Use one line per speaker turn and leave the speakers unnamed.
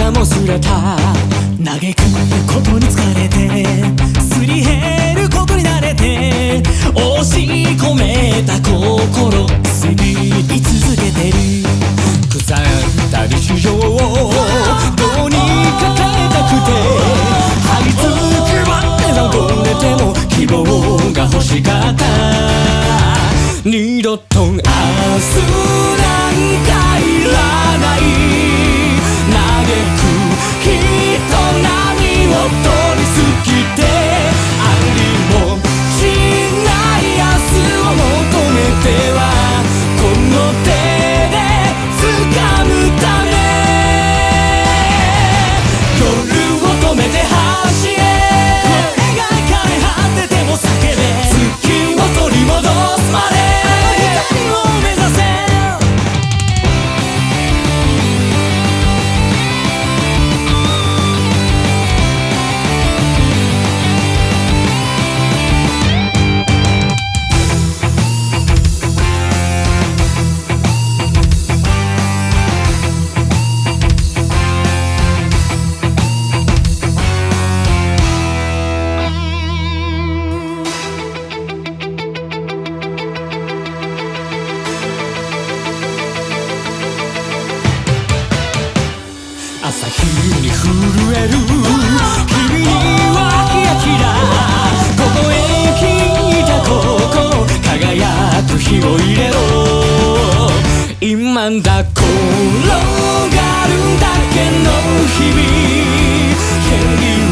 涙もすれた。嘆くことに疲れて、すり減ることに慣れて、押し込めた心すり続けてる。腐った日常をどうにか変えたくて、這いつくばって残れても希望が欲しかった。二度と明日なんかいらない。嘆く人波を通り過ぎて、ありもしない明日を求めては、この手で掴むため、夜を止めて走れ。声が枯れ果てても叫べ。月を取り戻すまで朝日に震える君にはキラキラ凍えきった心、輝く火を入れろ。今だ転がるだけの日々、権利